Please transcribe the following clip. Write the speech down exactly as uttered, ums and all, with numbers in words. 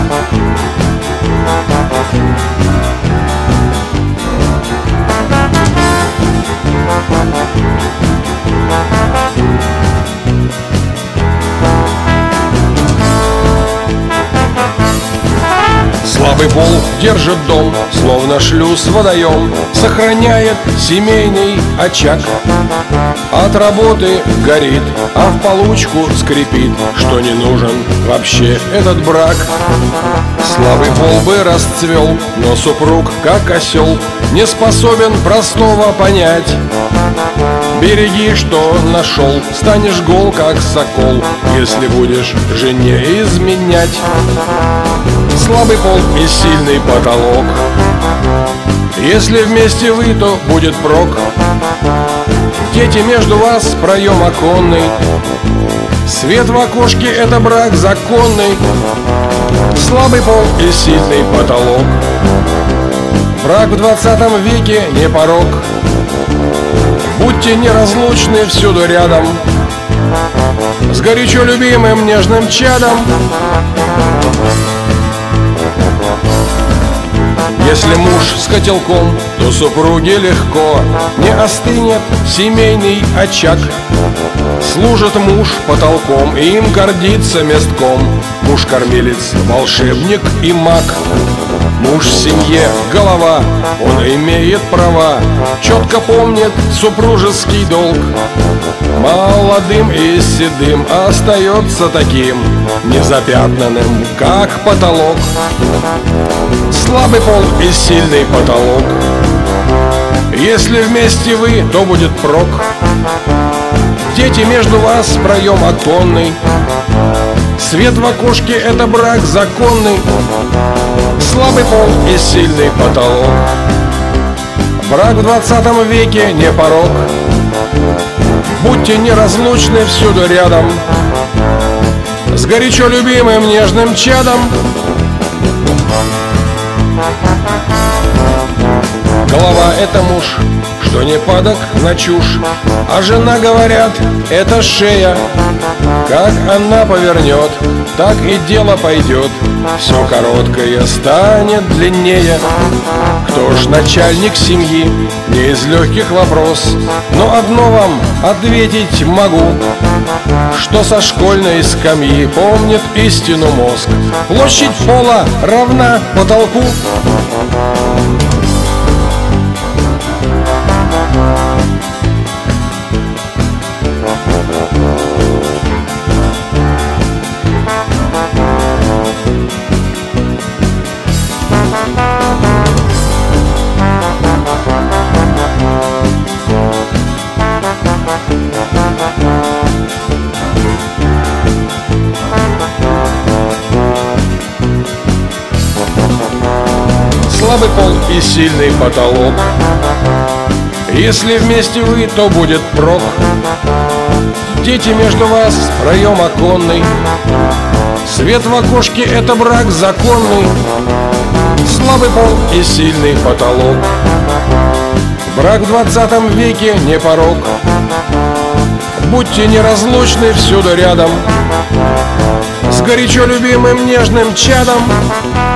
Слабый пол держит дом, словно шлюз водоем, сохраняет семейный очаг. От работы горит, а в получку скрипит, что не нужен вообще этот брак. Слабый пол бы расцвел, но супруг, как осел, не способен простого понять. Береги, что нашел, станешь гол, как сокол, если будешь жене изменять. Слабый пол и сильный потолок, если вместе вы, то будет прок. Дети между вас, проем оконный, свет в окошке — это брак законный. Слабый пол и сильный потолок, брак в двадцатом веке не порок. Будьте неразлучны всюду рядом, с горячо любимым нежным чадом. Если муж с котелком, то супруге легко, не остынет семейный очаг. Служит муж потолком, и им гордится местком. Муж-кормилец, волшебник и маг. Муж в семье — голова, он имеет права, четко помнит супружеский долг. Молодым и седым остается таким, незапятнанным, как потолок. Слабый пол и сильный потолок, если вместе вы, то будет прок. Дети между вас, проем оконный, свет в окошке — это брак законный. Слабый пол и сильный потолок, брак в двадцатом веке не порок. Будьте неразлучны всюду рядом, с горячо любимым нежным чадом. Голова — это муж, что не падок на чушь, а жена, говорят, это шея. Как она повернет, так и дело пойдет, все короткое станет длиннее. Кто ж начальник семьи, не из легких вопрос, но одно вам ответить могу, что со школьной скамьи помнит истину мозг: площадь пола равна потолку. Слабый пол и сильный потолок, если вместе вы, то будет прок. Дети между вас, проем оконный, свет в окошке — это брак законный. Слабый пол и сильный потолок, брак в двадцатом веке не порок. Будьте неразлучны всюду рядом, с горячо любимым нежным чадом.